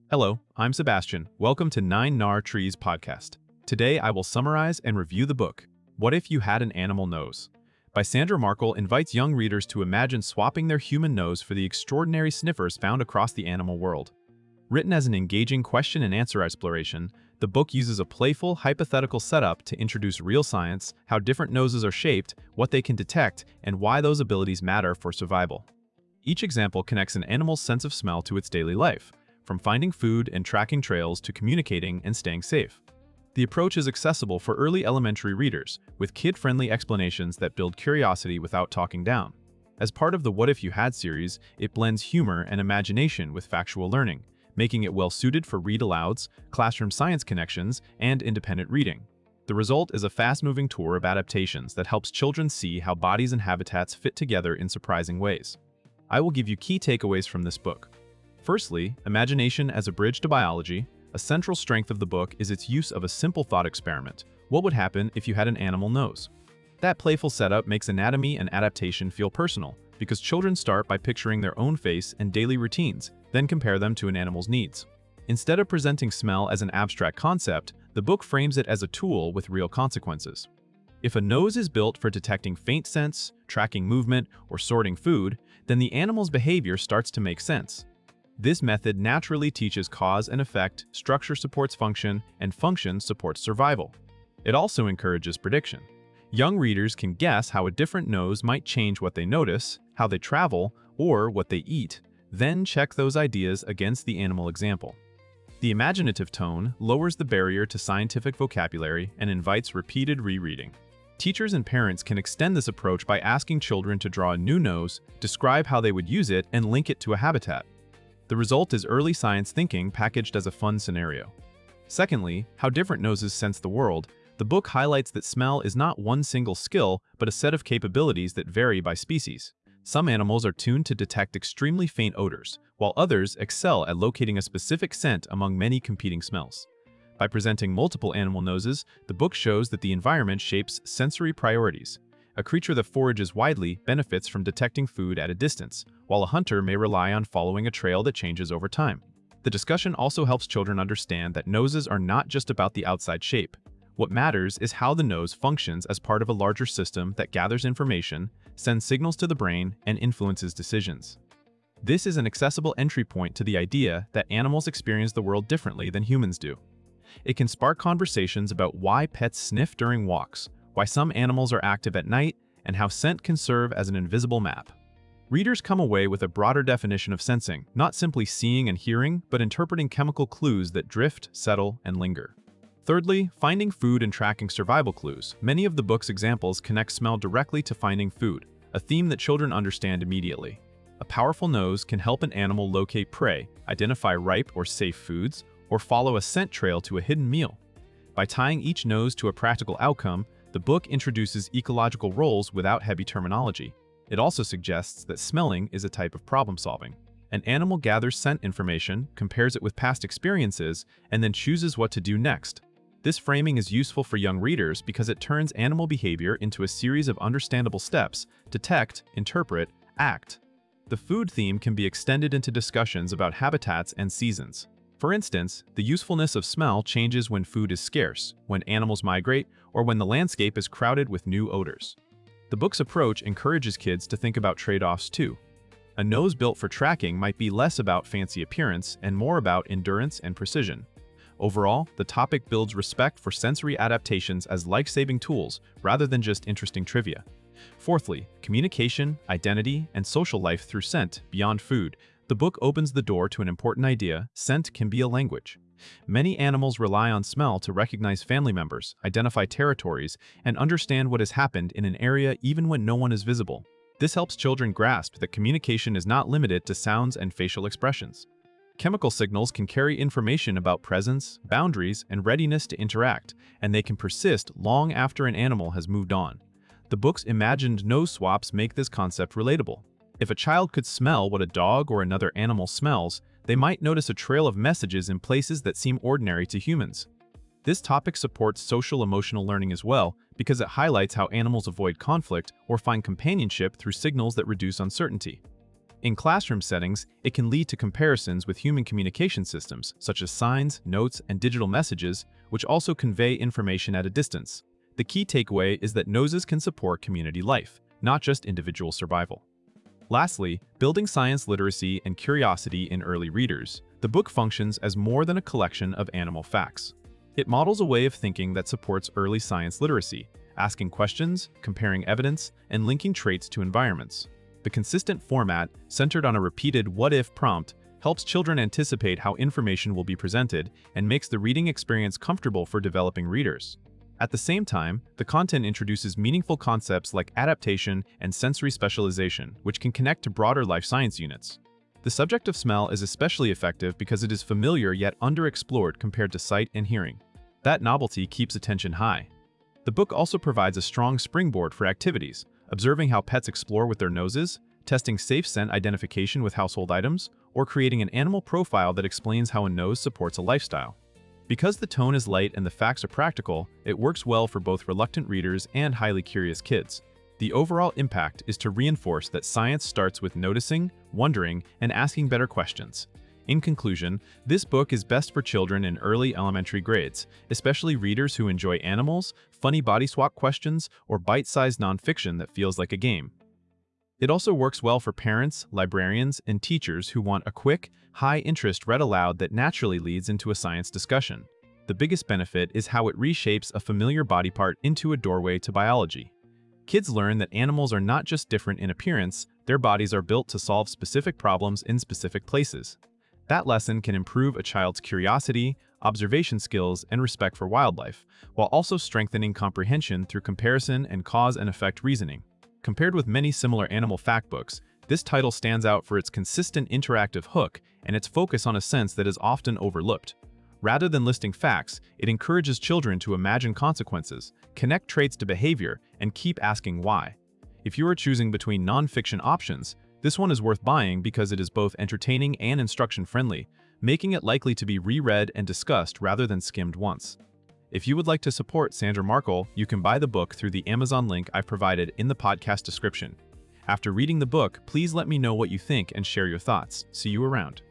Hello, I'm Sebastian. Welcome to 9 Nar Trees podcast. Today I will summarize and review the book, What If You Had an Animal Nose? By Sandra Markle invites young readers to imagine swapping their human nose for the extraordinary sniffers found across the animal world. Written as an engaging question-and-answer exploration, the book uses a playful, hypothetical setup to introduce real science, how different noses are shaped, what they can detect, and why those abilities matter for survival. Each example connects an animal's sense of smell to its daily life, from finding food and tracking trails to communicating and staying safe. The approach is accessible for early elementary readers, with kid-friendly explanations that build curiosity without talking down. As part of the What If You Had series, it blends humor and imagination with factual learning, making it well-suited for read-alouds, classroom science connections, and independent reading. The result is a fast-moving tour of adaptations that helps children see how bodies and habitats fit together in surprising ways. I will give you key takeaways from this book. Firstly, imagination as a bridge to biology. A central strength of the book is its use of a simple thought experiment. What would happen if you had an animal nose? That playful setup makes anatomy and adaptation feel personal, because children start by picturing their own face and daily routines, then compare them to an animal's needs. Instead of presenting smell as an abstract concept, the book frames it as a tool with real consequences. If a nose is built for detecting faint scents, tracking movement, or sorting food, then the animal's behavior starts to make sense. This method naturally teaches cause and effect, structure supports function, and function supports survival. It also encourages prediction. Young readers can guess how a different nose might change what they notice, how they travel, or what they eat, then check those ideas against the animal example. The imaginative tone lowers the barrier to scientific vocabulary and invites repeated rereading. Teachers and parents can extend this approach by asking children to draw a new nose, describe how they would use it, and link it to a habitat. The result is early science thinking packaged as a fun scenario. Secondly, how different noses sense the world. The book highlights that smell is not one single skill, but a set of capabilities that vary by species. Some animals are tuned to detect extremely faint odors, while others excel at locating a specific scent among many competing smells. By presenting multiple animal noses, the book shows that the environment shapes sensory priorities. A creature that forages widely benefits from detecting food at a distance, while a hunter may rely on following a trail that changes over time. The discussion also helps children understand that noses are not just about the outside shape. What matters is how the nose functions as part of a larger system that gathers information, sends signals to the brain, and influences decisions. This is an accessible entry point to the idea that animals experience the world differently than humans do. It can spark conversations about why pets sniff during walks, why some animals are active at night, and how scent can serve as an invisible map. Readers come away with a broader definition of sensing, not simply seeing and hearing, but interpreting chemical clues that drift, settle, and linger. Thirdly, finding food and tracking survival clues. Many of the book's examples connect smell directly to finding food, a theme that children understand immediately. A powerful nose can help an animal locate prey, identify ripe or safe foods, or follow a scent trail to a hidden meal. By tying each nose to a practical outcome, the book introduces ecological roles without heavy terminology. It also suggests that smelling is a type of problem-solving. An animal gathers scent information, compares it with past experiences, and then chooses what to do next. This framing is useful for young readers because it turns animal behavior into a series of understandable steps: detect, interpret, act. The food theme can be extended into discussions about habitats and seasons. For instance, the usefulness of smell changes when food is scarce, when animals migrate, or when the landscape is crowded with new odors. The book's approach encourages kids to think about trade-offs too. A nose built for tracking might be less about fancy appearance and more about endurance and precision. Overall, the topic builds respect for sensory adaptations as life-saving tools rather than just interesting trivia. Fourthly, communication, identity, and social life through scent beyond food. The book opens the door to an important idea: scent can be a language. Many animals rely on smell to recognize family members, identify territories, and understand what has happened in an area even when no one is visible. This helps children grasp that communication is not limited to sounds and facial expressions. Chemical signals can carry information about presence, boundaries, and readiness to interact, and they can persist long after an animal has moved on. The book's imagined nose swaps make this concept relatable. If a child could smell what a dog or another animal smells, they might notice a trail of messages in places that seem ordinary to humans. This topic supports social-emotional learning as well, because it highlights how animals avoid conflict or find companionship through signals that reduce uncertainty. In classroom settings, it can lead to comparisons with human communication systems, such as signs, notes, and digital messages, which also convey information at a distance. The key takeaway is that noses can support community life, not just individual survival. Lastly, building science literacy and curiosity in early readers. The book functions as more than a collection of animal facts. It models a way of thinking that supports early science literacy, asking questions, comparing evidence, and linking traits to environments. The consistent format, centered on a repeated what-if prompt, helps children anticipate how information will be presented and makes the reading experience comfortable for developing readers. At the same time, the content introduces meaningful concepts like adaptation and sensory specialization, which can connect to broader life science units. The subject of smell is especially effective because it is familiar yet underexplored compared to sight and hearing. That novelty keeps attention high. The book also provides a strong springboard for activities, observing how pets explore with their noses, testing safe scent identification with household items, or creating an animal profile that explains how a nose supports a lifestyle. Because the tone is light and the facts are practical, it works well for both reluctant readers and highly curious kids. The overall impact is to reinforce that science starts with noticing, wondering, and asking better questions. In conclusion, this book is best for children in early elementary grades, especially readers who enjoy animals, funny body swap questions, or bite-sized nonfiction that feels like a game. It also works well for parents, librarians, and teachers who want a quick, high-interest read aloud that naturally leads into a science discussion. The biggest benefit is how it reshapes a familiar body part into a doorway to biology. Kids learn that animals are not just different in appearance, their bodies are built to solve specific problems in specific places. That lesson can improve a child's curiosity, observation skills, and respect for wildlife, while also strengthening comprehension through comparison and cause and effect reasoning. Compared with many similar animal fact books, this title stands out for its consistent interactive hook and its focus on a sense that is often overlooked. Rather than listing facts, it encourages children to imagine consequences, connect traits to behavior, and keep asking why. If you are choosing between non-fiction options, this one is worth buying because it is both entertaining and instruction-friendly, making it likely to be reread and discussed rather than skimmed once. If you would like to support Sandra Markle, you can buy the book through the Amazon link I provided in the podcast description. After reading the book, please let me know what you think and share your thoughts. See you around.